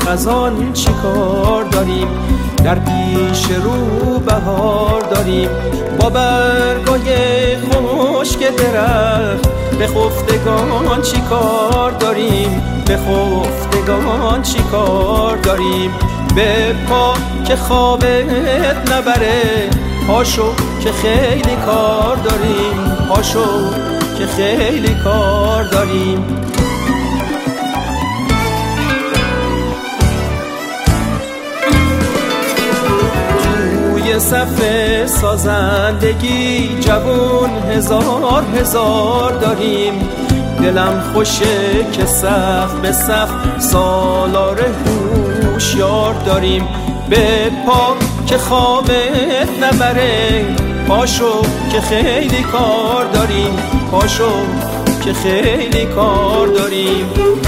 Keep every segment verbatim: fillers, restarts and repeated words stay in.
خزان چی کار داریم، در پیش رو بهار داریم. با برگای خشک درخت به خفتگان چی کار داریم، به خفتگان چی کار داریم. به پا که خوابت نبره، پاشو که خیلی کار داریم، پاشو که خیلی کار داریم. توی صف سازندگی جوون هزار هزار داریم. دلم خوشه که صف به صف سالار هوشیار داریم. به پا که خوابت نبره، پاشو که خیلی کار داریم، پاشو که خیلی کار داریم.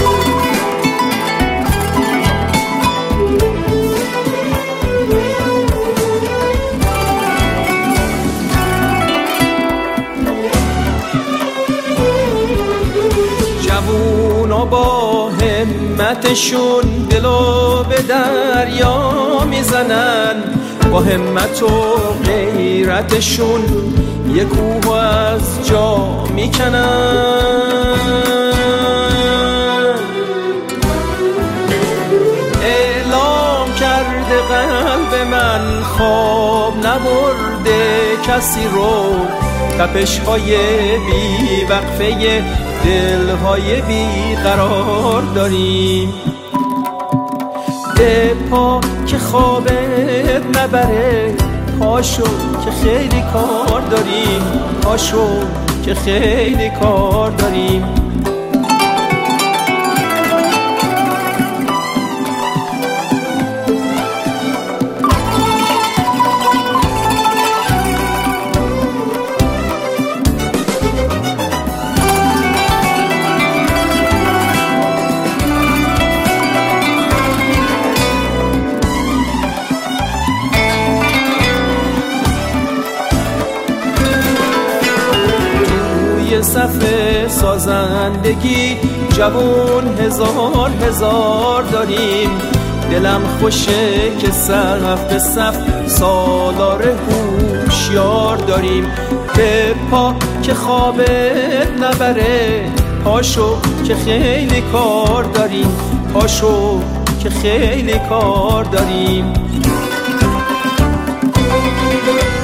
جوونا با همتشون دلو به دریا میزنن، با همت و غیرتشون یک کوه از جا میکنن. اعلام کرده قلب من خواب نبرده کسی رو، تپش های بی وقفه دلهای بی قرار داریم. به پا که خوابت نبره، پاشو که خیلی کار داریم، پاشو که خیلی کار داریم. صف سازندگی جوون هزار هزار داریم. دلم خوشه که صف به صف سالار هوشیار داریم. به پا که خوابت نبره، پاشو که خیلی کار داریم، پاشو که خیلی کار داریم.